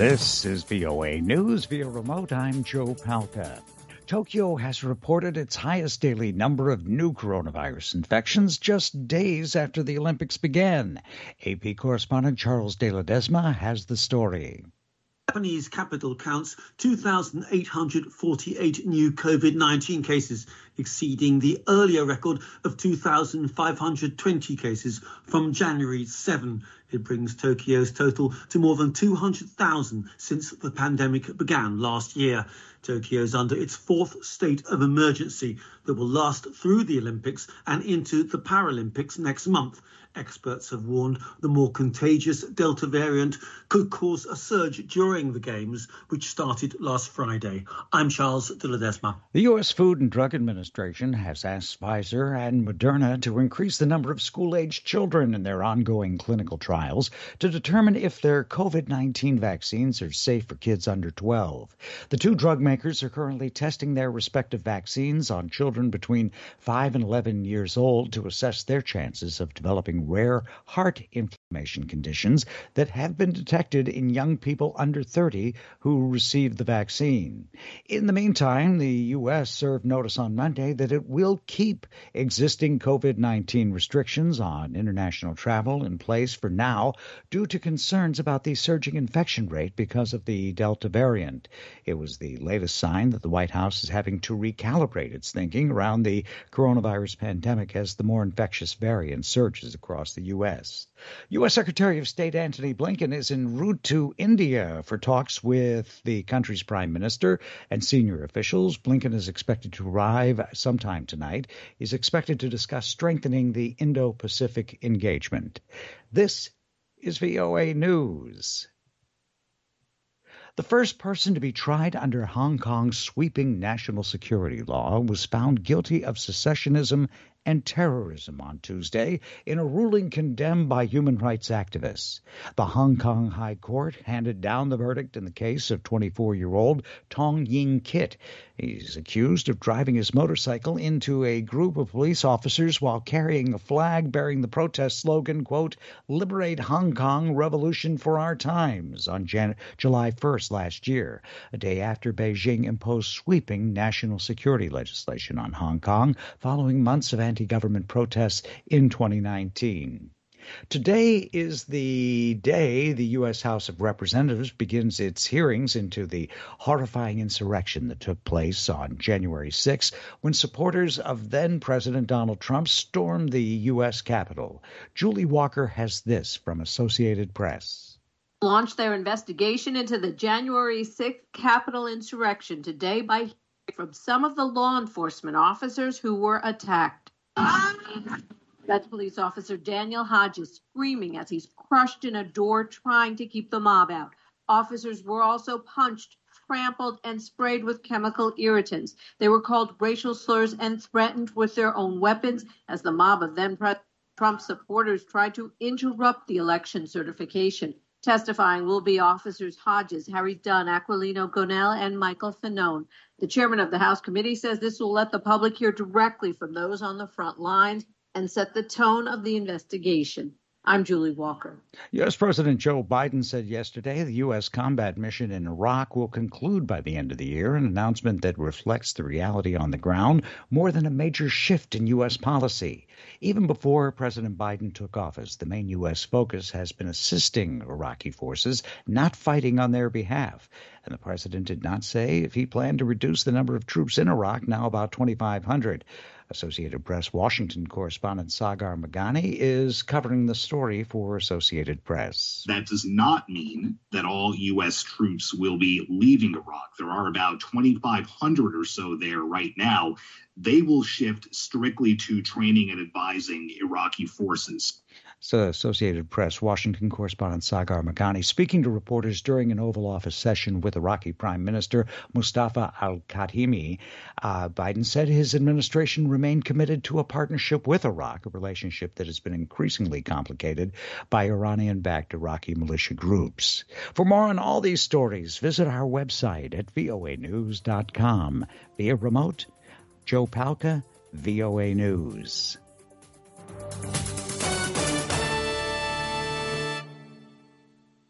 This is VOA News via remote. I'm Joe Palca. Tokyo has reported its highest daily number of new coronavirus infections just days after the Olympics began. AP correspondent Charles De Ledesma has the story. Japanese capital counts 2,848 new COVID-19 cases, exceeding the earlier record of 2,520 cases from January 7. It brings Tokyo's total to more than 200,000 since the pandemic began last year. Tokyo is under its fourth state of emergency that will last through the Olympics and into the Paralympics next month. Experts have warned the more contagious Delta variant could cause a surge during the Games, which started last Friday. I'm Charles De Ledesma. The U.S. Food and Drug Administration has asked Pfizer and Moderna to increase the number of school-aged children in their ongoing clinical trials to determine if their COVID-19 vaccines are safe for kids under 12. The two drug makers are currently testing their respective vaccines on children between 5 and 11 years old to assess their chances of developing rare heart inflammation conditions that have been detected in young people under 30 who received the vaccine. In the meantime, the U.S. served notice on Monday that it will keep existing COVID-19 restrictions on international travel in place for now due to concerns about the surging infection rate because of the Delta variant. It was the latest sign that the White House is having to recalibrate its thinking around the coronavirus pandemic as the more infectious variant surges across the U.S. U.S. Secretary of State Antony Blinken is en route to India for talks with the country's prime minister and senior officials. Blinken is expected to arrive sometime tonight. He's expected to discuss strengthening the Indo-Pacific engagement. This is VOA News. The first person to be tried under Hong Kong's sweeping national security law was found guilty of secessionism and terrorism on Tuesday in a ruling condemned by human rights activists. The Hong Kong High Court handed down the verdict in the case of 24-year-old Tong Ying Kit. He's accused of driving his motorcycle into a group of police officers while carrying a flag bearing the protest slogan, quote, "Liberate Hong Kong, Revolution for Our Times," on July 1st last year, a day after Beijing imposed sweeping national security legislation on Hong Kong following months of anti-government protests in 2019. Today is the day the U.S. House of Representatives begins its hearings into the horrifying insurrection that took place on January 6, when supporters of then-President Donald Trump stormed the U.S. Capitol. Julie Walker has this from Associated Press. Launched their investigation into the January 6th Capitol insurrection today by hearing from some of the law enforcement officers who were attacked. That's police officer Daniel Hodges screaming as he's crushed in a door trying to keep the mob out. Officers were also punched, trampled, and sprayed with chemical irritants. They were called racial slurs and threatened with their own weapons as the mob of then-President Trump supporters tried to interrupt the election certification. Testifying will be officers Hodges, Harry Dunn, Aquilino Gonell, and Michael Fanone. The chairman of the House committee says this will let the public hear directly from those on the front lines and set the tone of the investigation. I'm Julie Walker. U.S. President Joe Biden said yesterday the U.S. combat mission in Iraq will conclude by the end of the year, an announcement that reflects the reality on the ground more than a major shift in U.S. policy. Even before President Biden took office, the main U.S. focus has been assisting Iraqi forces, not fighting on their behalf. And the president did not say if he planned to reduce the number of troops in Iraq, now about 2,500. Associated Press Washington correspondent Sagar Meghani is covering the story for Associated Press. That does not mean that all U.S. troops will be leaving Iraq. There are about 2,500 or so there right now. They will shift strictly to training and advising Iraqi forces. So Associated Press Washington correspondent Sagar Meghani speaking to reporters during an Oval Office session with Iraqi Prime Minister Mustafa al-Kadhimi. Biden said his administration remained committed to a partnership with Iraq, a relationship that has been increasingly complicated by Iranian-backed Iraqi militia groups. For more on all these stories, visit our website at voanews.com. Via remote, Joe Palca, VOA News.